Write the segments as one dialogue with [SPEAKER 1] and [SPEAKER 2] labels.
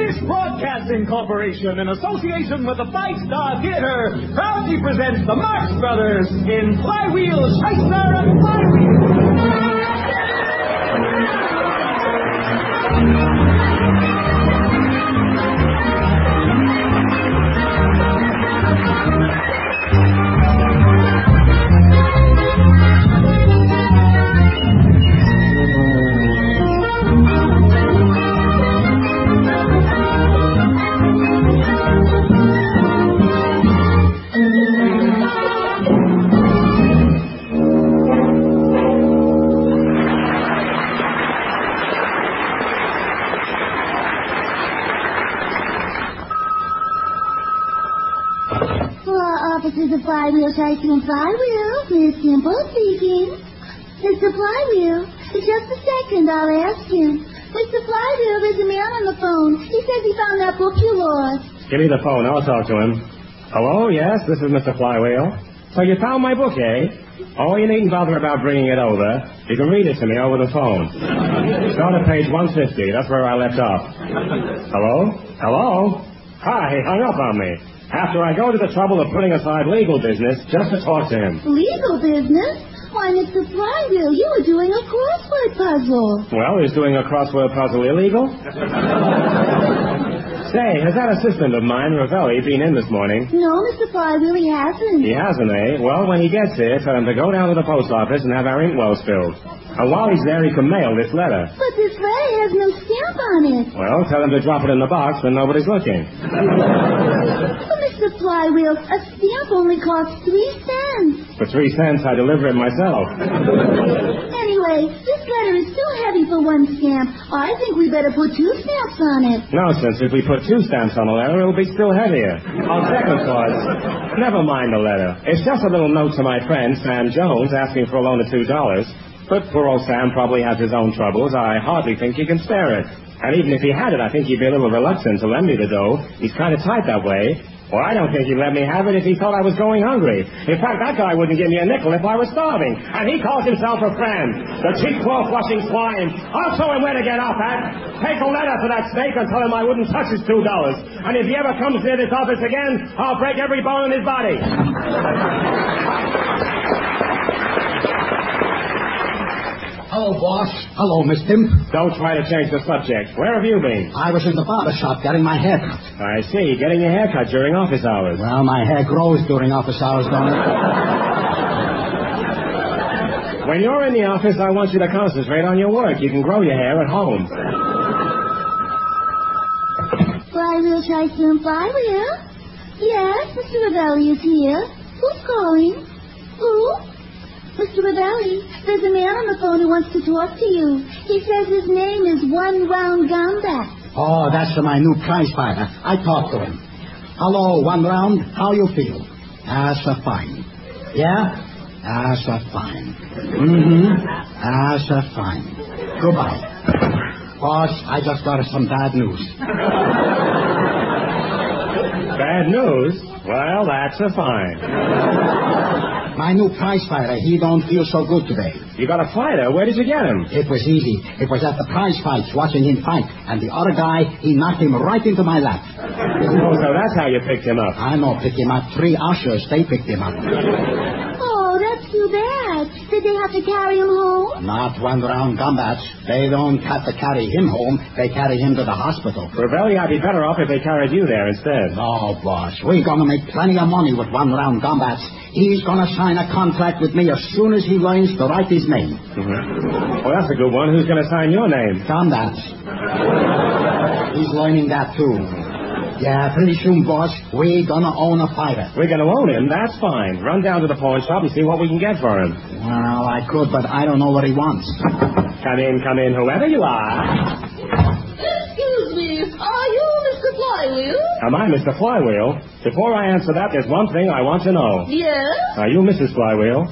[SPEAKER 1] British Broadcasting Corporation, in association with the Five Star Theater, proudly presents the Marx Brothers in Flywheel, Shyster, and Flywheel.
[SPEAKER 2] Offices of Flywheel, Shyster, and Flywheel. Miss Simple speaking. Mr. Flywheel, just a second, I'll ask him. Mr. Flywheel, there's a man on the phone. He says he found that book you lost.
[SPEAKER 3] Give me the phone. I'll talk to him. Hello? Yes, this is Mr. Flywheel. So you found my book, eh? Oh, you needn't bother about bringing it over. You can read it to me over the phone. Start at page 150. That's where I left off. Hello? Hello? Hi, he hung up on me. After I go to the trouble of putting aside legal business just to talk to him.
[SPEAKER 2] Legal business? Why, Mr. Flywheel, you were doing a crossword puzzle.
[SPEAKER 3] Well, is doing a crossword puzzle illegal? Say, has that assistant of mine, Ravelli, been in this morning?
[SPEAKER 2] No, Mr. Flywheel, he hasn't.
[SPEAKER 3] He hasn't, eh? Well, when he gets here, tell him to go down to the post office and have our inkwells filled. And while he's there, he can mail this letter.
[SPEAKER 2] But this letter has no stamp on it.
[SPEAKER 3] Well, tell him to drop it in the box when nobody's looking.
[SPEAKER 2] But Mr. Flywheel, a stamp only costs 3 cents.
[SPEAKER 3] For 3 cents, I deliver it myself.
[SPEAKER 2] Anyway, this letter is too heavy for 1 stamp. I think we better put 2 stamps on it.
[SPEAKER 3] Nonsense. If we put 2 stamps on a letter, it'll be still heavier. On second thoughts, never mind the letter. It's just a little note to my friend, Sam Jones, asking for a loan of $2. But poor old Sam probably has his own troubles. I hardly think he can spare it. And even if he had it, I think he'd be a little reluctant to lend me the dough. He's kind of tight that way. Well, I don't think he'd let me have it if he thought I was going hungry. In fact, that guy wouldn't give me a nickel if I was starving. And he calls himself a friend. The cheap, claw-flushing swine. I'll show him where to get off at. Take a letter to that snake and tell him I wouldn't touch his $2. And if he ever comes near this office again, I'll break every bone in his body.
[SPEAKER 4] Hello, boss. Hello, Miss Dimp.
[SPEAKER 3] Don't try to change the subject. Where have you been?
[SPEAKER 4] I was in the barber shop getting my hair cut.
[SPEAKER 3] I see. Getting your hair cut during office hours.
[SPEAKER 4] Well, my hair grows during office hours, don't it?
[SPEAKER 3] When you're in the office, I want you to concentrate on your work. You can grow your hair at home.
[SPEAKER 2] Flywheel, Shyster, and Flywheel? Yes, Mr. Ravelli is here. Who's calling? Who? Mr. Ravelli, there's a man on the phone who wants to talk to you. He says his name is One Round Gombat.
[SPEAKER 4] Oh, that's my new prize fighter. I talked to him. Hello, One Round. How you feel? So fine. Yeah? So fine. So fine. Goodbye. Boss, I just got some bad news.
[SPEAKER 3] Bad news? Well, that's a fine.
[SPEAKER 4] My new prize fighter, he don't feel so good today.
[SPEAKER 3] You got a fighter? Where did you get him?
[SPEAKER 4] It was easy. It was at the prize fights, watching him fight. And the other guy, he knocked him right into my lap.
[SPEAKER 3] Oh, so that's how you picked him up.
[SPEAKER 4] I know, picked him up. 3 ushers, they picked him up.
[SPEAKER 2] Oh, that's too bad. Did they have to carry him home?
[SPEAKER 4] Not One Round Gombats. They don't have to carry him home. They carry him to the hospital.
[SPEAKER 3] Ravelli, I'd be better off if they carried you there instead.
[SPEAKER 4] No, boss. We're going to make plenty of money with One Round Gombats. He's going to sign a contract with me as soon as he learns to write his name.
[SPEAKER 3] Mm-hmm. Well, that's a good one. Who's going to sign your name?
[SPEAKER 4] Gombats. He's learning that, too. Yeah, pretty soon, boss, we're going to own a fighter.
[SPEAKER 3] We're going to own him? That's fine. Run down to the pawn shop and see what we can get for him.
[SPEAKER 4] Well, I could, but I don't know what he wants.
[SPEAKER 3] Come in, whoever you are.
[SPEAKER 5] Excuse me, are you Mr. Flywheel?
[SPEAKER 3] Am I Mr. Flywheel? Before I answer that, there's one thing I want to know.
[SPEAKER 5] Yes?
[SPEAKER 3] Are you Mrs. Flywheel?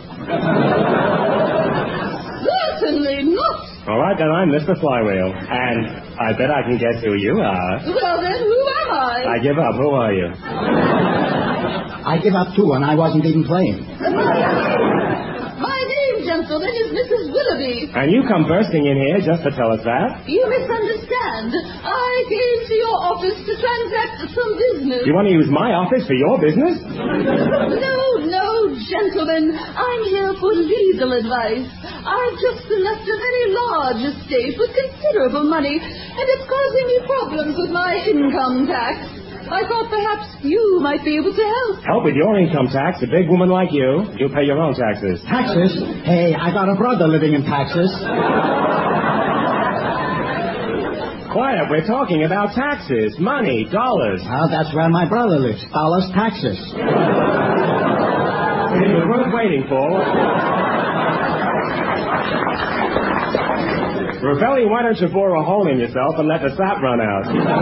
[SPEAKER 5] Certainly not.
[SPEAKER 3] All right, then I'm Mr. Flywheel. And I bet I can guess who you are.
[SPEAKER 5] Well, then, who am I?
[SPEAKER 3] I give up. Who are you?
[SPEAKER 4] I give up, too, and I wasn't even playing.
[SPEAKER 5] My name, gentlemen, gentleman is Mrs. Willoughby.
[SPEAKER 3] And you come bursting in here just to tell us that?
[SPEAKER 5] You misunderstand. I came to your office to transact some business.
[SPEAKER 3] You want to use my office for your business?
[SPEAKER 5] No, gentlemen. I'm here for legal advice. I've just left a very large estate with considerable money, and it's causing me problems with my income tax. I thought perhaps you might be able to help.
[SPEAKER 3] Help with your income tax? A big woman like you pay your own taxes.
[SPEAKER 4] Taxes? Hey, I got a brother living in Texas.
[SPEAKER 3] Quiet, we're talking about taxes, money, dollars.
[SPEAKER 4] Well, that's where my brother lives. Dollars, taxes.
[SPEAKER 3] It was worth waiting for. Ravelli, why don't you bore a hole in yourself and let the sap run out?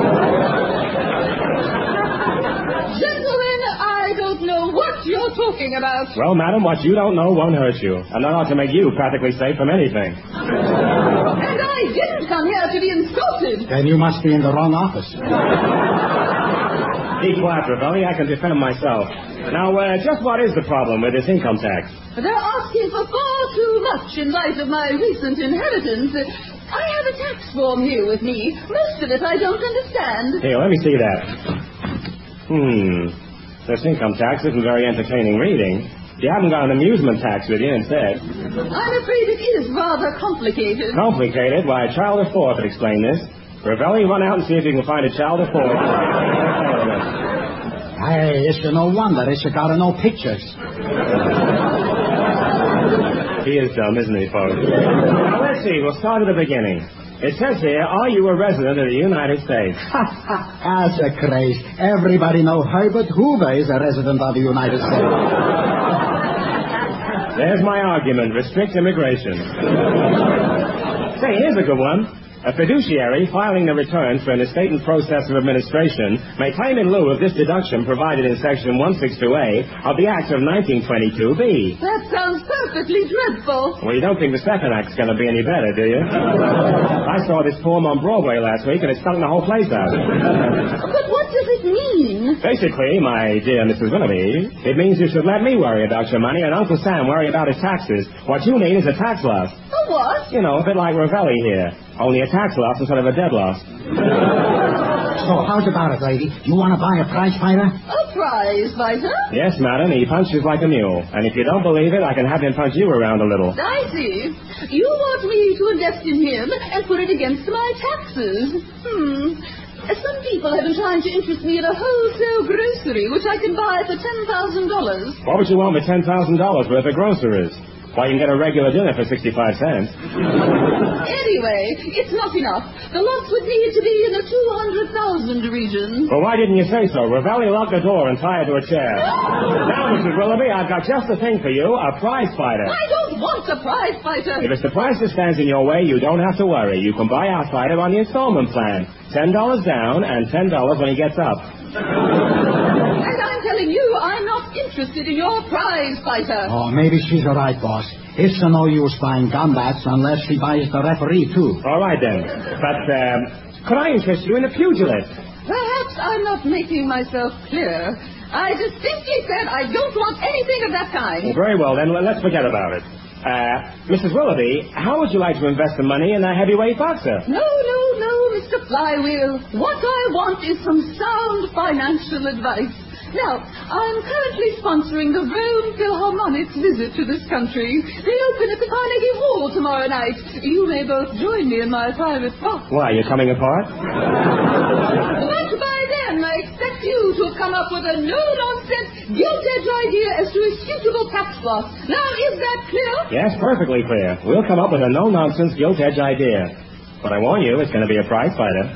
[SPEAKER 5] Gentlemen, I don't know what you're talking about.
[SPEAKER 3] Well, madam, what you don't know won't hurt you. And that ought to make you practically safe from anything.
[SPEAKER 5] And I didn't come here to be insulted.
[SPEAKER 4] Then you must be in the wrong office.
[SPEAKER 3] Be quiet, Ravelli. I can defend myself. Now, just what is the problem with this income tax?
[SPEAKER 5] They're asking for far too much in light of my recent inheritance. I have a tax form here with me. Most of it I don't understand.
[SPEAKER 3] Here, let me see that. This income tax isn't very entertaining reading. You haven't got an amusement tax with you instead.
[SPEAKER 5] I'm afraid it is rather complicated.
[SPEAKER 3] Complicated? Why, a child of 4 could explain this. Ravelli, run out and see if you can find a child of 4.
[SPEAKER 4] Hey, it's no wonder. It's got no pictures.
[SPEAKER 3] He is dumb, isn't he, folks? Now, let's see. We'll start at the beginning. It says here, are you a resident of the United States?
[SPEAKER 4] That's a craze. Everybody knows Herbert Hoover is a resident of the United States.
[SPEAKER 3] There's my argument. Restrict immigration. Say, here's a good one. A fiduciary filing the returns for an estate in process of administration may claim in lieu of this deduction provided in Section 162A of the Act of 1922B.
[SPEAKER 5] That sounds perfectly dreadful.
[SPEAKER 3] Well, you don't think the second act's going to be any better, do you? I saw this form on Broadway last week, and it stunk the whole place out.
[SPEAKER 5] But what does it mean?
[SPEAKER 3] Basically, my dear Mrs. Willoughby, it means you should let me worry about your money and Uncle Sam worry about his taxes. What you need is a tax loss.
[SPEAKER 5] A what?
[SPEAKER 3] You know, a bit like Ravelli here. Only a tax loss instead of a dead loss.
[SPEAKER 4] So, how's about it, lady? You want to buy a prize fighter?
[SPEAKER 5] A prize fighter?
[SPEAKER 3] Yes, madam. He punches like a mule. And if you don't believe it, I can have him punch you around a little.
[SPEAKER 5] I see. You want me to invest in him and put it against my taxes. Some people have been trying to interest me in a wholesale grocery, which I can buy for $10,000.
[SPEAKER 3] What would you want with $10,000 worth of groceries? Why, you can get a regular dinner for 65 cents.
[SPEAKER 5] Anyway, it's not enough. The lots would need to be in the 200,000 region.
[SPEAKER 3] Well, why didn't you say so? Ravelli, lock the door and tie her to a chair. Now, Mrs. Willoughby, I've got just the thing for you, a prize fighter.
[SPEAKER 5] I don't want a prize fighter.
[SPEAKER 3] If it's the price that stands in your way, you don't have to worry. You can buy our fighter on the installment plan. $10 down and $10 when he gets up.
[SPEAKER 5] And I'm telling you, I'm not interested in your prize fighter.
[SPEAKER 4] Oh, maybe she's all right, boss. It's no use buying gumbats unless she buys the referee, too.
[SPEAKER 3] All right, then. But, could I interest you in a pugilist?
[SPEAKER 5] Perhaps I'm not making myself clear. I distinctly said I don't want anything of that kind.
[SPEAKER 3] Well, very well, then. Let's forget about it. Mrs. Willoughby, how would you like to invest the money in a heavyweight boxer?
[SPEAKER 5] No, Mr. Flywheel. What I want is some sound financial advice. Now, I'm currently sponsoring the Rome Philharmonic's visit to this country. They open at the Carnegie Hall tomorrow night. You may both join me in my private box.
[SPEAKER 3] Why, you're coming apart?
[SPEAKER 5] But by then, I expect you to have come up with a no-nonsense, gilt-edged idea as to a suitable tax loss. Now, is that clear?
[SPEAKER 3] Yes, perfectly clear. We'll come up with a no-nonsense, gilt-edged idea. But I warn you, it's going to be a prize fighter.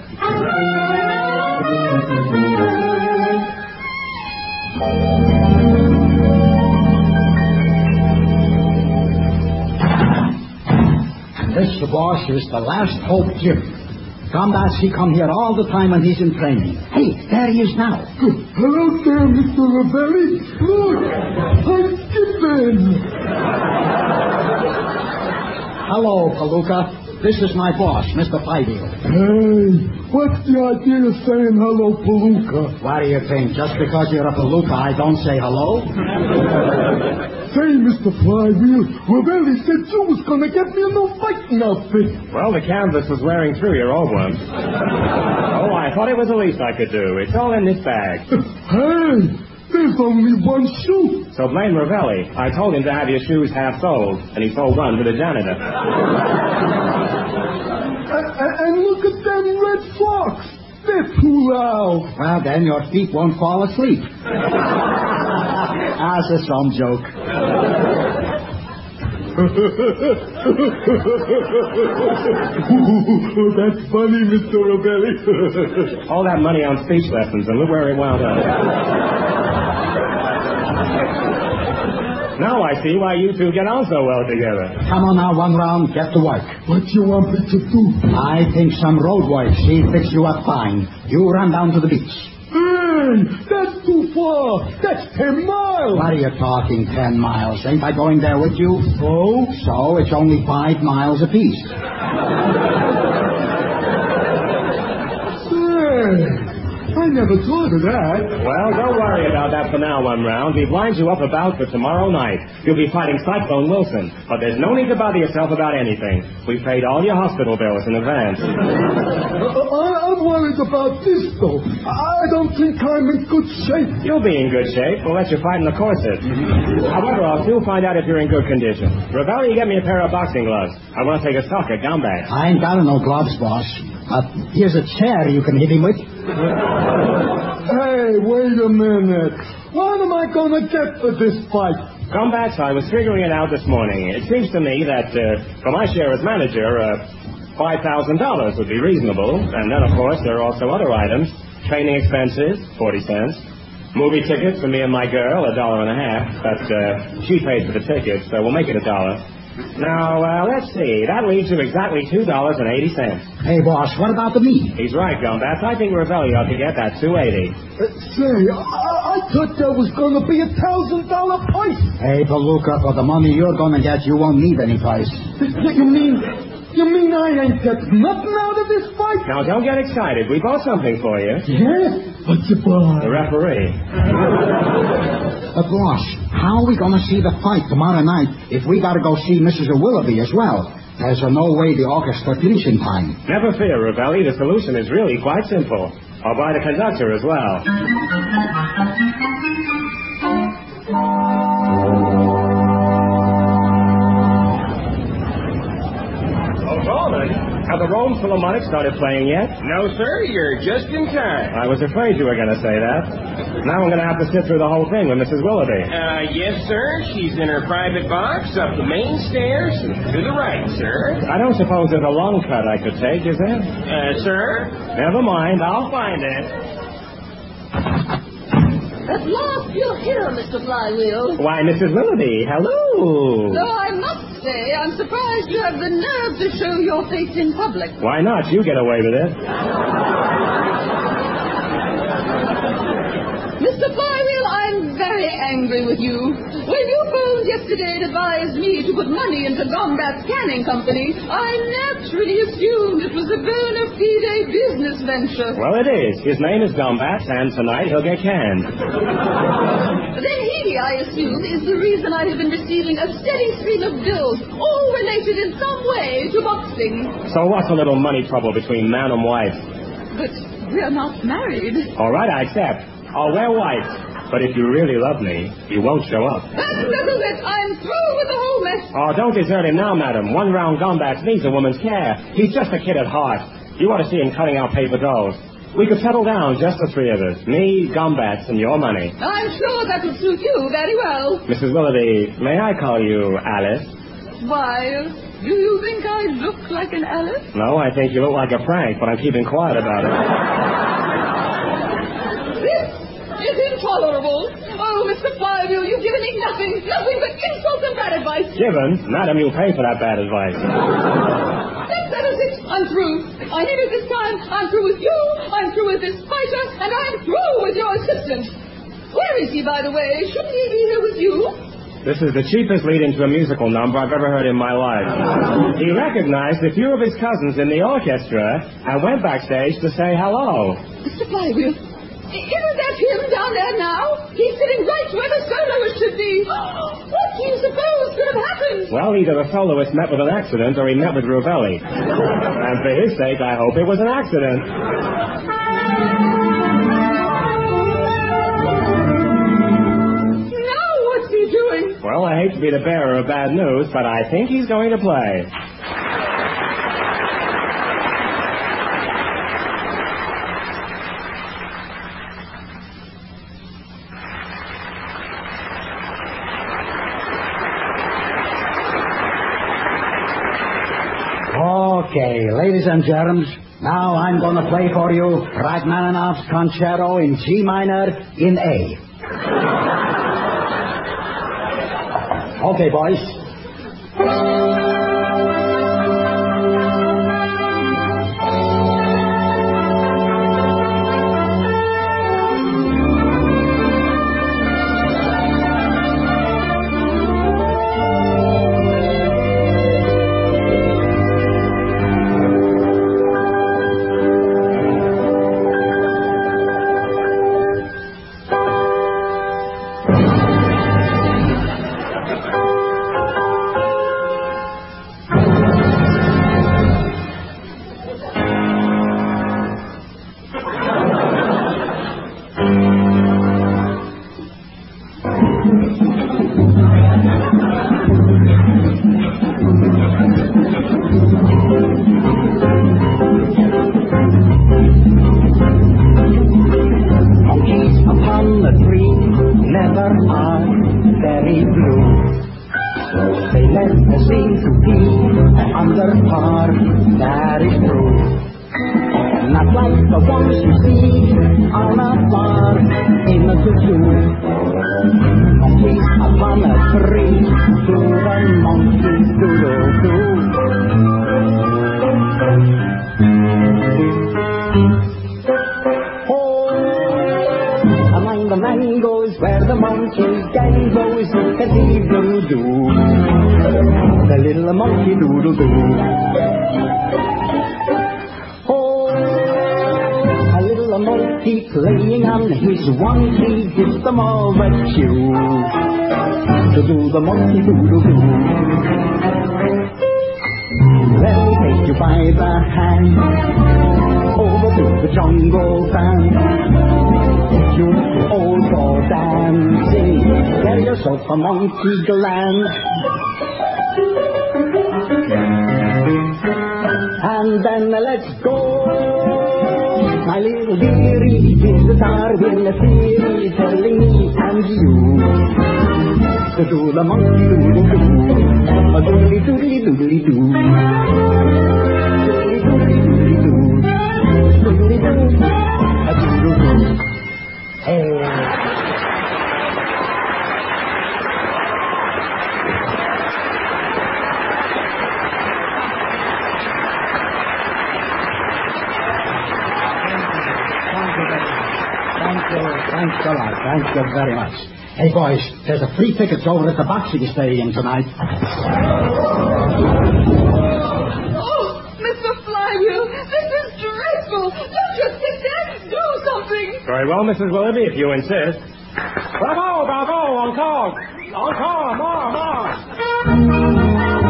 [SPEAKER 4] This, boss, is the last hope Jim. Gumbats, he come here all the time when he's in training. Hey, there he is now.
[SPEAKER 6] Hello there, Mr. Ravelli. Look, I'm Skippin'.
[SPEAKER 4] Hello, Palooka. This is my boss, Mr. Flywheel.
[SPEAKER 6] Hey, what's the idea of saying hello, Palooka?
[SPEAKER 4] What do you think? Just because you're a palooka, I don't say hello?
[SPEAKER 6] Say, Mr. Flywheel, Ravelli said you was going to get me a new fighting outfit.
[SPEAKER 3] Well, the canvas was wearing through your old one. Oh, I thought it was the least I could do. It's all in this bag.
[SPEAKER 6] Hey, there's only one shoe.
[SPEAKER 3] So blame Ravelli. I told him to have your shoes half soled, and he sold one to the janitor.
[SPEAKER 6] And look at them red socks. They're too loud.
[SPEAKER 4] Well, then your feet won't fall asleep. That's a some joke.
[SPEAKER 6] That's funny, Mr. Ravelli.
[SPEAKER 3] All that money on speech lessons, and look where it wound up. Now I see why you two get on so well together.
[SPEAKER 4] Come on now, one round, get to work.
[SPEAKER 6] What you want me to do?
[SPEAKER 4] I think some road work. She fix you up fine. You run down to the beach.
[SPEAKER 6] Hey, that's too far. That's 10 miles.
[SPEAKER 4] What are you talking, 10 miles? Ain't I going there with you?
[SPEAKER 6] Oh?
[SPEAKER 4] So it's only 5 miles apiece.
[SPEAKER 6] Say, I never thought of that.
[SPEAKER 3] Well, don't worry about that for now, one round. We've lined you up about for tomorrow night. You'll be fighting Cyclone Wilson. But there's no need to bother yourself about anything. We've paid all your hospital bills in advance.
[SPEAKER 6] I'm worried about this, though. I don't think I'm in good shape.
[SPEAKER 3] You'll be in good shape. We'll let you fight in the corset. However, I'll still find out if you're in good condition. Ravelli, get me a pair of boxing gloves. I want to take a suck at Gumback.
[SPEAKER 4] I ain't got no gloves, boss. Here's a chair you can hit him with.
[SPEAKER 6] Hey, wait a minute. What am I going to get for this fight?
[SPEAKER 3] Gumbacks, I was figuring it out this morning. It seems to me that for my share as manager, $5,000 would be reasonable. And then, of course, there are also other items. Training expenses, 40 cents. Movie tickets for me and my girl, $1.50. But she paid for the tickets, so we'll make it $1. Now, let's see. That leaves you exactly $2.80.
[SPEAKER 4] Hey, boss, what about the meat?
[SPEAKER 3] He's right, Gumbacks. I think Ravelli ought to get that $2.80.
[SPEAKER 6] Say, I thought there was going to be $1,000 price.
[SPEAKER 4] Hey, Palooka, for the money you're going to get, you won't need any price.
[SPEAKER 6] You mean I ain't got nothing out of this fight?
[SPEAKER 3] Now, don't get excited. We bought something for you.
[SPEAKER 6] Yeah? What you bought?
[SPEAKER 3] The referee.
[SPEAKER 4] Boss, how are we going to see the fight tomorrow night if we got to go see Mrs. Willoughby as well? There's no way the orchestra finishes in time.
[SPEAKER 3] Never fear, Ravelli. The solution is really quite simple. I'll buy the conductor as well. Have the Rome Philharmonic started playing yet?
[SPEAKER 7] No, sir. You're just in time.
[SPEAKER 3] I was afraid you were going to say that. Now I'm going to have to sit through the whole thing with Mrs. Willoughby.
[SPEAKER 7] Yes, sir. She's in her private box up the main stairs and to the right, sir.
[SPEAKER 3] I don't suppose there's a long cut I could take, is there?
[SPEAKER 7] Sir?
[SPEAKER 3] Never mind. I'll find it.
[SPEAKER 5] At last you're here, Mr. Flywheel.
[SPEAKER 3] Why, Mrs. Willoughby, hello.
[SPEAKER 5] Though I must say, I'm surprised you have the nerve to show your face in public.
[SPEAKER 3] Why not? You get away with it.
[SPEAKER 5] Mr. Flywheel, I'm very angry with you. When you phoned yesterday and advised me to put money into Gombat's Canning Company, I naturally assumed it was a bona fide business venture.
[SPEAKER 3] Well, it is. His name is Gombat, and tonight he'll get canned.
[SPEAKER 5] Then he, I assume, is the reason I have been receiving a steady stream of bills, all related in some way to boxing.
[SPEAKER 3] So what's a little money trouble between man and wife?
[SPEAKER 5] But we're not married.
[SPEAKER 3] All right, I accept. I'll wear white. But if you really love me, you won't show up.
[SPEAKER 5] That settles it. I'm through with the whole mess.
[SPEAKER 3] Oh, don't desert him now, madam. One round Gombat needs a woman's care. He's just a kid at heart. You ought to see him cutting out paper dolls. We could settle down, just the three of us. Me, Gombats, and your money.
[SPEAKER 5] I'm sure that would suit you very well.
[SPEAKER 3] Mrs. Willoughby, may I call you Alice?
[SPEAKER 5] Why, do you think I look like an Alice?
[SPEAKER 3] No, I think you look like a Frank, but I'm keeping quiet about it.
[SPEAKER 5] This is intolerable. Oh, Mr. Flywheel, you've given me nothing but insults and bad advice.
[SPEAKER 3] Given? Madam, you'll pay for that bad advice.
[SPEAKER 5] That settles it. I'm through. I need it this time. I'm through with you. I'm through with this fighter. And I'm through with your assistant. Where is he, by the way? Shouldn't he be here with you?
[SPEAKER 3] This is the cheapest lead into a musical number I've ever heard in my life. He recognized a few of his cousins in the orchestra and went backstage to say hello.
[SPEAKER 5] Mr. Flywheel, isn't that him down there now? He's sitting right where the soloist should be. What do you suppose could have happened?
[SPEAKER 3] Well, either the soloist met with an accident or he met with Rovelli. And for his sake, I hope it was an accident.
[SPEAKER 5] Now what's he doing?
[SPEAKER 3] Well, I hate to be the bearer of bad news, but I think he's going to play.
[SPEAKER 4] Okay, ladies and germs, now I'm going to play for you Rachmaninoff's Concerto in G minor in A. Okay, boys.
[SPEAKER 8] Playing on his one key system of a tune to do the monkey doodle-doo. Let me take you by the hand over to the jungle band. You all for dancing, get yourself a monkey gland. And then let's go. My little dearie is the star with the theory telling me and you to do the monkey doodle-doo, a doodly-doodly-doodly-doo, doodly-doodly-doodly-doo, doodly-doo, a doodle-doo. Hey.
[SPEAKER 4] Thanks a lot. Thank you very much. Hey, boys, there's a free tickets over at the boxing stadium tonight.
[SPEAKER 5] Oh, Mr. Flywheel, this is dreadful. Don't just sit there. Do something.
[SPEAKER 3] Very well, Mrs. Willoughby, if you insist. Bravo, bravo, encore. Encore, more, more.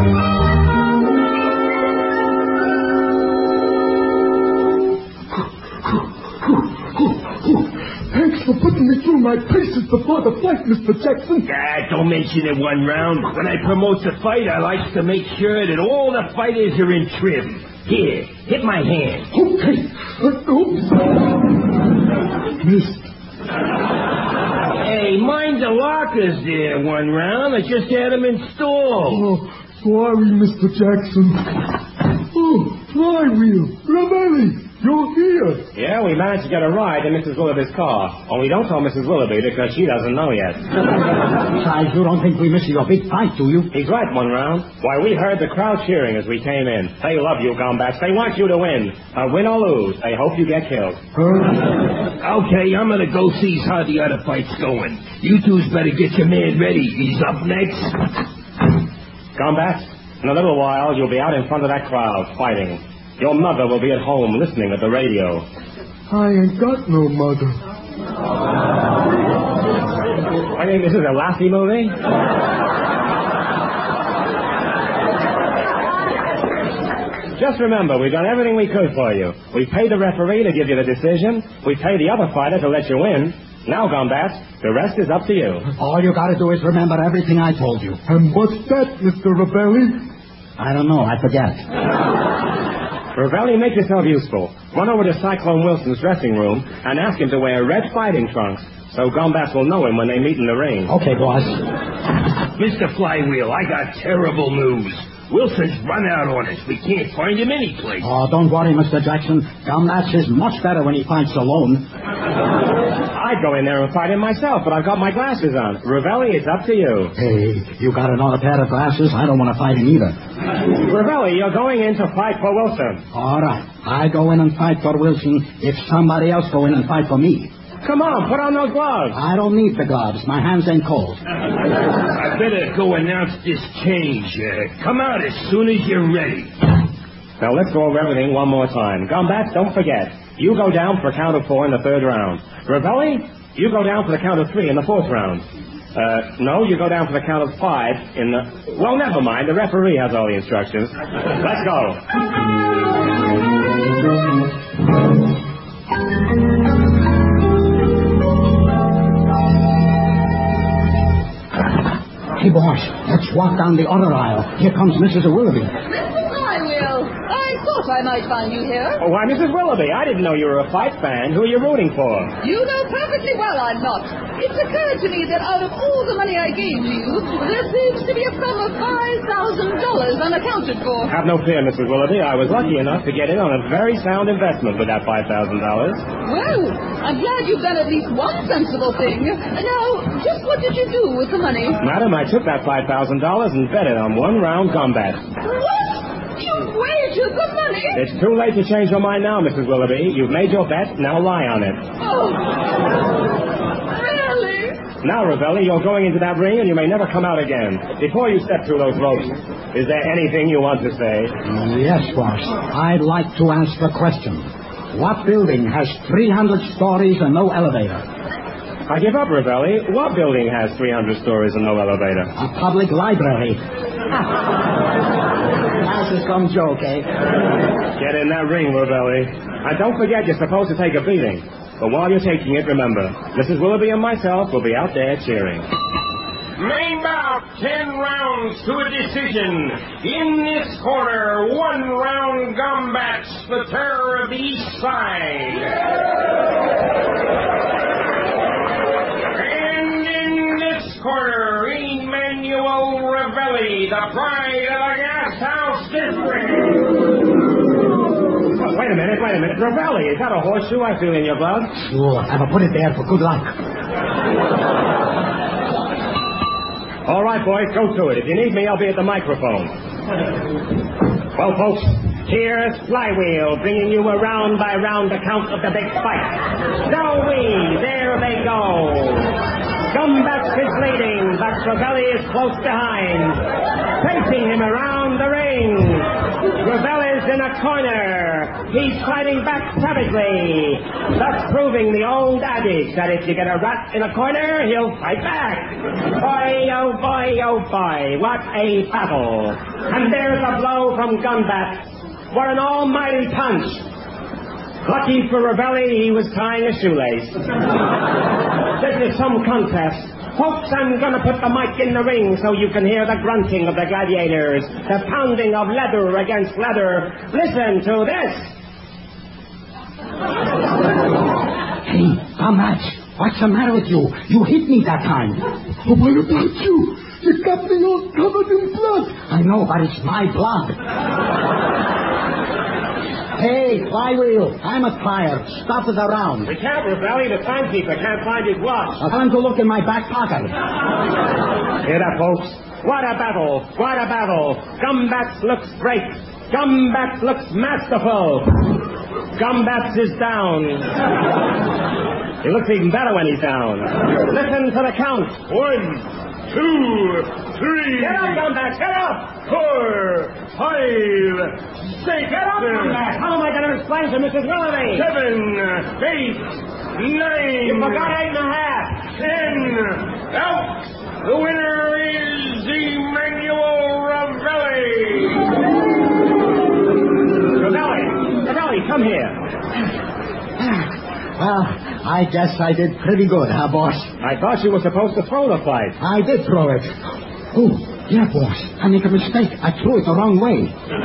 [SPEAKER 6] Thanks for putting me through my paces before the fight, Mr. Jackson.
[SPEAKER 7] Don't mention it one round. When I promote the fight, I like to make sure that all the fighters are in trim. Here, hit my hand.
[SPEAKER 6] Okay. Oops. Missed.
[SPEAKER 7] Hey, mind the lockers there one round. I just had them installed.
[SPEAKER 6] Oh, sorry, Mr. Jackson. Oh, Flywheel, Rovelli. You're here.
[SPEAKER 3] Yeah, we managed to get a ride in Mrs. Willoughby's car. Only don't tell Mrs. Willoughby because she doesn't know yet.
[SPEAKER 4] Besides, you don't think we're missing a big fight, do you?
[SPEAKER 3] He's right, one round. Why, we heard the crowd cheering as we came in. They love you, Gombats. They want you to win. Win or lose, they hope you get killed.
[SPEAKER 7] Okay, I'm gonna go see how the other fight's going. You two's better get your man ready. He's up next.
[SPEAKER 3] Combat, in a little while, you'll be out in front of that crowd, fighting. Your mother will be at home listening at the radio.
[SPEAKER 6] I ain't got no mother.
[SPEAKER 3] I mean, this is a Lassie movie? Just remember, we've done everything we could for you. We paid the referee to give you the decision. We paid the other fighter to let you win. Now, Gombat, the rest is up to you.
[SPEAKER 4] All you gotta do is remember everything I told you.
[SPEAKER 6] And what's that, Mr. Ravelli?
[SPEAKER 4] I don't know. I forget.
[SPEAKER 3] Ravelli, make yourself useful. Run over to Cyclone Wilson's dressing room and ask him to wear red fighting trunks so Gombat will know him when they meet in the ring.
[SPEAKER 4] Okay, boss.
[SPEAKER 7] Mr. Flywheel, I got terrible news. Wilson's run out on us. We can't find him anyplace.
[SPEAKER 4] Oh, don't worry, Mr. Jackson. Gombat is much better when he fights alone.
[SPEAKER 3] I'd go in there and fight him myself, but I've got my glasses on. Ravelli, it's up to you.
[SPEAKER 4] Hey, you got another pair of glasses? I don't want to fight him either.
[SPEAKER 3] Ravelli, you're going in to fight for Wilson.
[SPEAKER 4] All right. I go in and fight for Wilson if somebody else go in and fight for me.
[SPEAKER 3] Come on, put on those gloves.
[SPEAKER 4] I don't need the gloves. My hands ain't cold.
[SPEAKER 7] I better go announce this change. Come out as soon as you're ready.
[SPEAKER 3] Now, let's go over everything one more time. Gombat, don't forget. You go down for a count of 4 in the 3rd round. Ravelli, you go down for the count of 3 in the 4th round. No, you go down for the count of 5 in the... Well, never mind. The referee has all the instructions. Let's go.
[SPEAKER 4] Hey, boss, let's walk down the other aisle. Here comes Mrs. Willoughby.
[SPEAKER 5] Mr. Flywheel, I thought I might find you here.
[SPEAKER 3] Oh, why, Mrs. Willoughby, I didn't know you were a fight fan. Who are you rooting for?
[SPEAKER 5] You know perfectly well I'm not. It's occurred to me that out of all the money I gave to you, there seems to be a sum of $5,000 unaccounted for.
[SPEAKER 3] Have no fear, Mrs. Willoughby. I was lucky enough to get in on a very sound investment with that $5,000.
[SPEAKER 5] Well, I'm glad you've done at least one sensible thing. Now, just what did you do with the money?
[SPEAKER 3] Madam, I took that $5,000 and bet it on 1-round combat.
[SPEAKER 5] What? You wagered the money?
[SPEAKER 3] It's too late to change your mind now, Mrs. Willoughby. You've made your bet. Now lie on it.
[SPEAKER 5] Oh, really?
[SPEAKER 3] Now, Ravelli, you're going into that ring and you may never come out again. Before you step through those ropes, is there anything you want to say?
[SPEAKER 4] Yes, boss. I'd like to ask a question. What building has 300 stories and no elevator?
[SPEAKER 3] I give up, Ravelli. What building has 300 stories and no elevator?
[SPEAKER 4] A public library. That's a some joke, eh?
[SPEAKER 3] Get in that ring, Ravelli. And don't forget you're supposed to take a beating. But while you're taking it, remember, Mrs. Willoughby and myself will be out there cheering.
[SPEAKER 7] Main bout, 10 rounds to a decision. In this corner, 1-round Gombats, the terror of the East Side. And in this corner, Emmanuel Ravelli, the pride of the Gas House District.
[SPEAKER 3] Oh, wait a minute. Ravelli, is that a horseshoe I feel in your glove?
[SPEAKER 4] Sure, I will put it there for good luck.
[SPEAKER 3] All right, boys, go to it. If you need me, I'll be at the microphone. Well, folks, here's Flywheel bringing you a round-by-round account of the big fight. Shall we? There they go. Gombats is leading, but Ravelli is close behind. Facing him around the ring. Ravelli's in a corner. He's fighting back savagely, thus proving the old adage that if you get a rat in a corner, he'll fight back. Boy, oh boy, what a battle. And there's a blow from Gombat. What an almighty punch. Lucky for Ravelli, he was tying a shoelace. This is some contest. Folks, I'm going to put the mic in the ring so you can hear the grunting of the gladiators, the pounding of leather against leather. Listen to this.
[SPEAKER 4] Hey, Gombat, what's the matter with you? You hit me that time.
[SPEAKER 6] Oh, what about you? You got me all covered in blood.
[SPEAKER 4] I know, but it's my blood. Hey, Flywheel, I'm tired. Stuff is around.
[SPEAKER 3] We can't, Ravelli. The timekeeper can't find his watch.
[SPEAKER 4] I'm going to look in my back pocket.
[SPEAKER 3] Hear that, folks? What a battle. What a battle. Gombats looks great. Gombats looks masterful. Gombats is down. He looks even better when he's down. Listen to the count.
[SPEAKER 6] 1, 2, 3.
[SPEAKER 3] Get up, Gumback, get up!
[SPEAKER 6] 4, 5, 6.
[SPEAKER 3] Get up, Gumback! How am I going to explain to Mrs. Willoughby?
[SPEAKER 6] 7, 8, 9.
[SPEAKER 3] You forgot 8 and a half.
[SPEAKER 6] 10. Out! The winner is Emmanuel Ravelli.
[SPEAKER 3] Ravelli, come here.
[SPEAKER 4] Well, I guess I did pretty good, huh, boss?
[SPEAKER 3] I thought you were supposed to throw the fight.
[SPEAKER 4] I did throw it. Oh, yeah, boss. I make a mistake. I threw it the wrong way.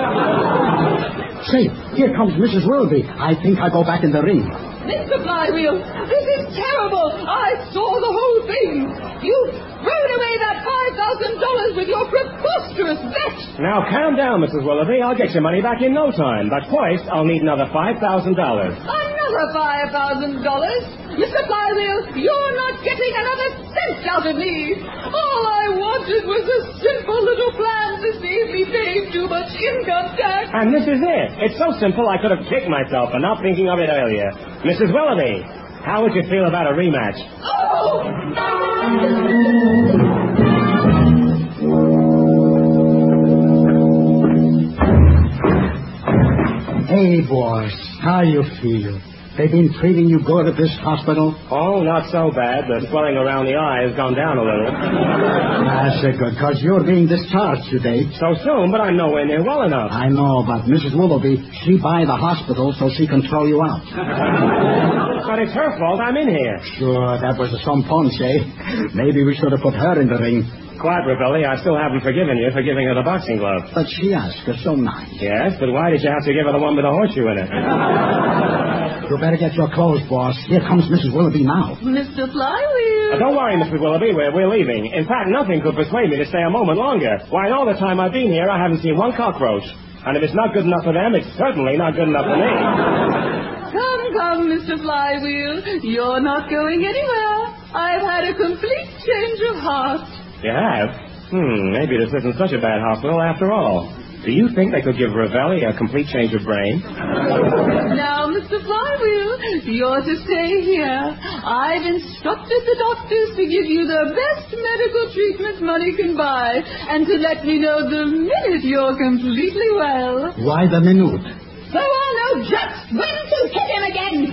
[SPEAKER 4] Say, here comes Mrs. Willoughby. I think I'll go back in the ring.
[SPEAKER 5] Mr. Flywheel, this is terrible. I saw the whole thing. You've thrown away that $5,000 with your preposterous bet.
[SPEAKER 3] Now, calm down, Mrs. Willoughby. I'll get your money back in no time. But first, I'll need another $5,000.
[SPEAKER 5] Another $5,000? Mr. Flywheel, you're not getting another cent out of me. All I wanted was a simple little plan to save me paying too much income tax.
[SPEAKER 3] And this is it. It's so simple I could have kicked myself for not thinking of it earlier. Mrs. Willoughby, how would you feel about a rematch?
[SPEAKER 5] Oh!
[SPEAKER 4] Hey, boss. How you feel? They've been treating you good at this hospital?
[SPEAKER 3] Oh, not so bad. The swelling around the eye has gone down a little.
[SPEAKER 4] That's good, because you're being discharged today.
[SPEAKER 3] So soon, but I'm nowhere near well enough.
[SPEAKER 4] I know, but Mrs. Willoughby, she buy the hospital so she can throw you out.
[SPEAKER 3] But it's her fault I'm in here.
[SPEAKER 4] Sure, that was some punch, eh? Maybe we should have put her in the ring.
[SPEAKER 3] Quiet, Ravelli. I still haven't forgiven you for giving her the boxing glove.
[SPEAKER 4] But she asked her so nice.
[SPEAKER 3] Yes, but why did you have to give her the one with the horseshoe in it?
[SPEAKER 4] You better get your clothes, boss. Here comes Mrs. Willoughby now.
[SPEAKER 5] Mr. Flywheel.
[SPEAKER 3] Don't worry, Mrs. Willoughby. We're leaving. In fact, nothing could persuade me to stay a moment longer. Why, in all the time I've been here, I haven't seen one cockroach. And if it's not good enough for them, it's certainly not good enough for me.
[SPEAKER 5] Come, Mr. Flywheel. You're not going anywhere. I've had a complete change of heart.
[SPEAKER 3] You have? Maybe this isn't such a bad hospital after all. Do you think they could give Ravelli a complete change of brain?
[SPEAKER 5] Now, Mr. Flywheel, you're to stay here. I've instructed the doctors to give you the best medical treatment money can buy, and to let me know the minute you're completely well.
[SPEAKER 4] Why the minute?
[SPEAKER 5] So I'll know just when to hit him again.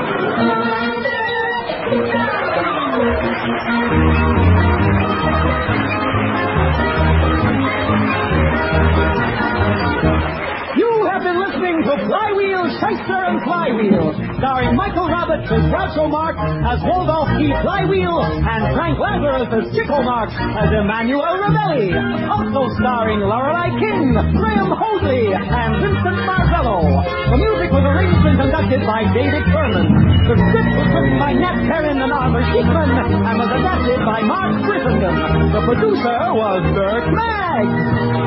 [SPEAKER 1] To Flywheel, Shyster, and Flywheel, starring Michael Roberts as Groucho Marx, as Waldolf G. Flywheel, and Frank Lazarus as Chico Marx, as Emmanuel Ravelli. Also starring Lorelei King, Graham Hoadley, and Vincent Marvello. The music was arranged and conducted by David Furman. The script was written by Nat Perrin and Arthur Sheikman, and was adapted by Mark Brissenden. The producer was Burt Magg.